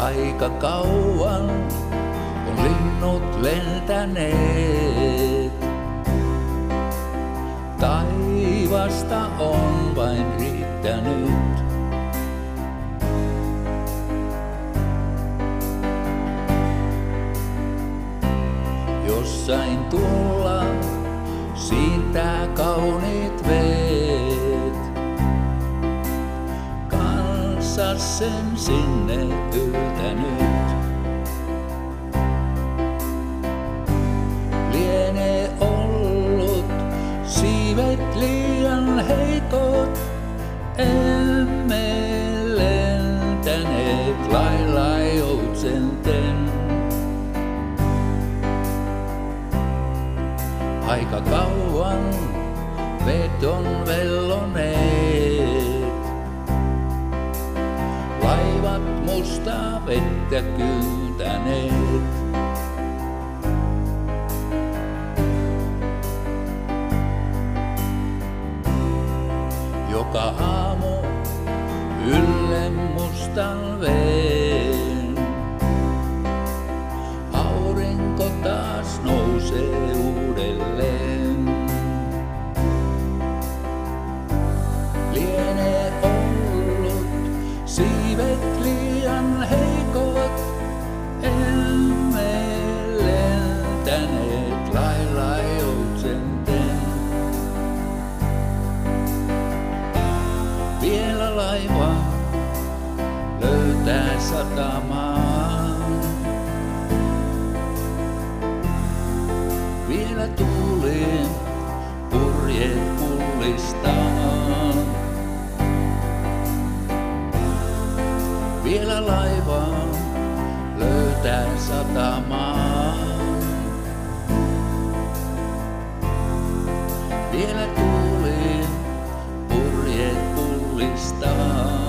Aika kauan on linnut lentäneet. Taivasta on vain riittänyt. Jossain tuolla siintää kauniit veet. Kanssas sen sinne yltänyt. Lienee ollut siivet liian heikot. Emme lentäneet lailla joutsenten. Aika kauan veet on velloneet. Laivat mustaa vettä kyltäneet. Joka aamu ylle mustan veen. Aurinko taas nousee uudelleen. Lienee ollut siivet liian heikot. Emme lentäneet lailla joutsenten. Vielä laiva löytää satamaan. Vielä tuuleen purjeet pullistaa. Vielä laiva löytää satamaan. Vielä tuuleen purjeet pullistaa.